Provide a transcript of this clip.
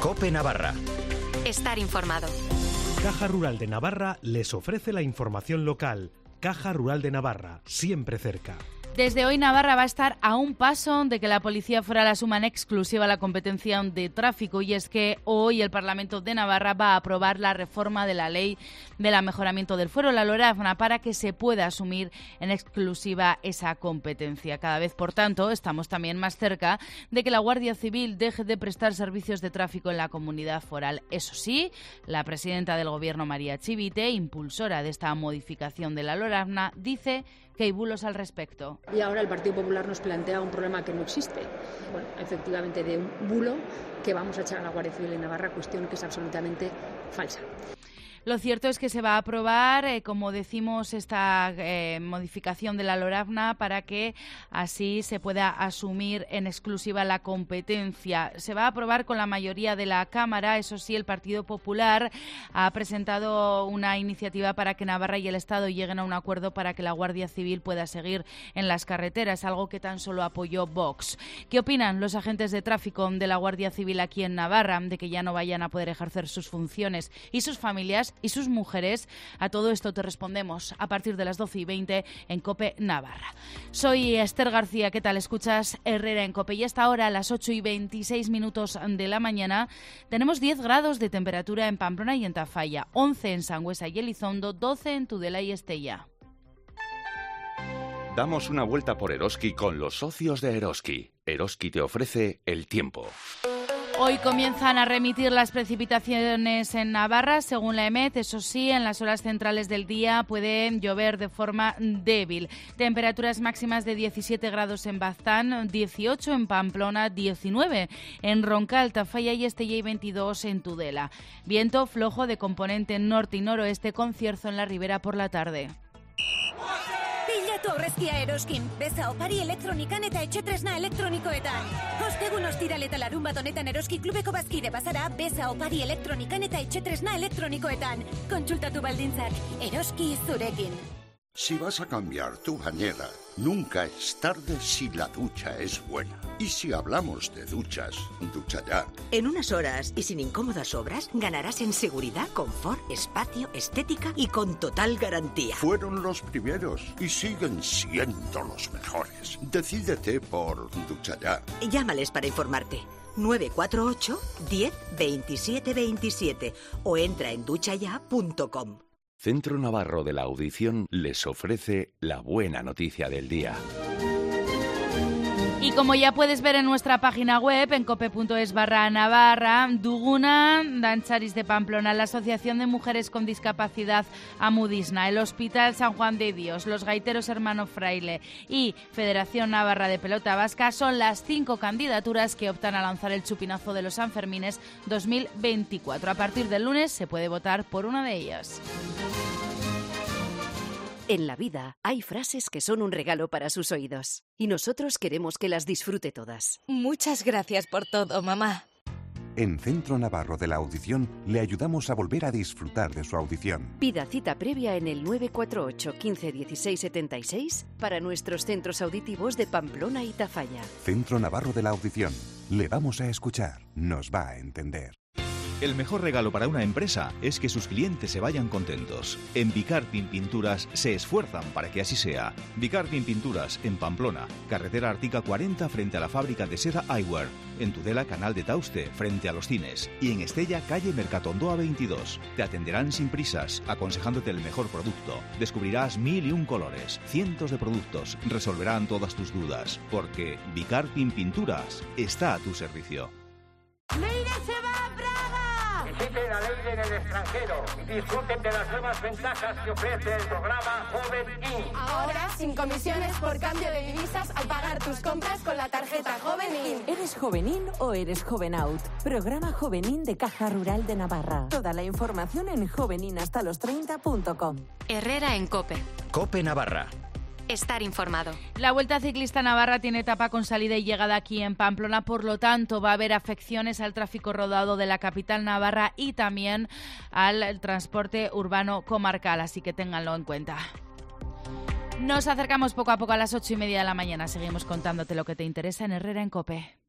COPE Navarra. Estar informado. Caja Rural de Navarra les ofrece la información local. Caja Rural de Navarra, siempre cerca. Desde hoy Navarra va a estar a un paso de que la Policía Foral asuma en exclusiva la competencia de tráfico, y es que hoy el Parlamento de Navarra va a aprobar la reforma de la Ley del Mejoramiento del Fuero, la LORAFNA, para que se pueda asumir en exclusiva esa competencia. Cada vez, por tanto, estamos también más cerca de que la Guardia Civil deje de prestar servicios de tráfico en la comunidad foral. Eso sí, la presidenta del Gobierno, María Chivite, impulsora de esta modificación de la LORAFNA, dice que hay bulos al respecto. Y ahora el Partido Popular nos plantea un problema que no existe. Bueno, efectivamente, de un bulo que vamos a echar a la Guardia Civil en Navarra, cuestión que es absolutamente falsa. Lo cierto es que se va a aprobar, como decimos, esta modificación de la LORAFNA para que así se pueda asumir en exclusiva la competencia. Se va a aprobar con la mayoría de la Cámara. Eso sí, el Partido Popular ha presentado una iniciativa para que Navarra y el Estado lleguen a un acuerdo para que la Guardia Civil pueda seguir en las carreteras, algo que tan solo apoyó Vox. ¿Qué opinan los agentes de tráfico de la Guardia Civil aquí en Navarra de que ya no vayan a poder ejercer sus funciones y sus familias y sus mujeres? A todo esto te respondemos a partir de las 12:20 en COPE Navarra. Soy Esther García, ¿qué tal? Escuchas Herrera en COPE y hasta ahora, a las 8:26 de la mañana, tenemos 10 grados de temperatura en Pamplona y en Tafalla, 11 en Sangüesa y Elizondo, 12 en Tudela y Estella. Damos una vuelta por Eroski con los socios de Eroski. Eroski te ofrece el tiempo. Hoy comienzan a remitir las precipitaciones en Navarra, según la EMET. Eso sí, en las horas centrales del día puede llover de forma débil. Temperaturas máximas de 17 grados en Baztán, 18 en Pamplona, 19 en Roncal, Tafalla y Estella y 22 en Tudela. Viento flojo de componente norte y noroeste con cierzo en la ribera por la tarde. Bilatu aurrezkia Eroskin, beza opari elektronikan eta etxe tresna elektronikoetan. Ostegun ostiral eta larun bat honetan Eroski klubeko bazkide bazara, beza opari elektronikan eta etxe tresna elektronikoetan. Kontsultatu baldintzak, Eroski zurekin. Si vas a cambiar tu bañera, nunca es tarde si la ducha es buena. Y si hablamos de duchas, Ducha Ya. En unas horas y sin incómodas obras, ganarás en seguridad, confort, espacio, estética y con total garantía. Fueron los primeros y siguen siendo los mejores. Decídete por Ducha Ya. Llámales para informarte. 948 10 27 27 o entra en duchaya.com. Centro Navarro de la Audición les ofrece la buena noticia del día. Y como ya puedes ver en nuestra página web, en cope.es/Navarra, Duguna Dancharis de Pamplona, la Asociación de Mujeres con Discapacidad Amudisna, el Hospital San Juan de Dios, los Gaiteros Hermano Fraile y Federación Navarra de Pelota Vasca son las 5 candidaturas que optan a lanzar el chupinazo de los Sanfermines 2024. A partir del lunes se puede votar por una de ellas. En la vida hay frases que son un regalo para sus oídos y nosotros queremos que las disfrute todas. Muchas gracias por todo, mamá. En Centro Navarro de la Audición le ayudamos a volver a disfrutar de su audición. Pida cita previa en el 948 15 16 76 para nuestros centros auditivos de Pamplona y Tafalla. Centro Navarro de la Audición. Le vamos a escuchar. Nos va a entender. El mejor regalo para una empresa es que sus clientes se vayan contentos. En Vicarpin Pinturas se esfuerzan para que así sea. Vicarpin Pinturas, en Pamplona, carretera Artica 40 frente a la fábrica de seda Eyewear. En Tudela, Canal de Tauste, frente a los cines. Y en Estella, calle Mercatondoa 22. Te atenderán sin prisas, aconsejándote el mejor producto. Descubrirás 1001 colores, cientos de productos. Resolverán todas tus dudas. Porque Vicarpin Pinturas está a tu servicio. ¡Leire se va a Praga! Visiten a Leire en el extranjero y disfruten de las nuevas ventajas que ofrece el programa Joven In. Ahora, sin comisiones por cambio de divisas al pagar tus compras con la tarjeta Joven In. ¿Eres Joven In o eres Joven Out? Programa Joven In de Caja Rural de Navarra. Toda la información en joveninhastalostreinta.com. Herrera en COPE. COPE Navarra. Estar informado. La Vuelta Ciclista Navarra tiene etapa con salida y llegada aquí en Pamplona, por lo tanto va a haber afecciones al tráfico rodado de la capital navarra y también al transporte urbano comarcal, así que ténganlo en cuenta. Nos acercamos poco a poco a las 8:30 de la mañana. Seguimos contándote lo que te interesa en Herrera en COPE.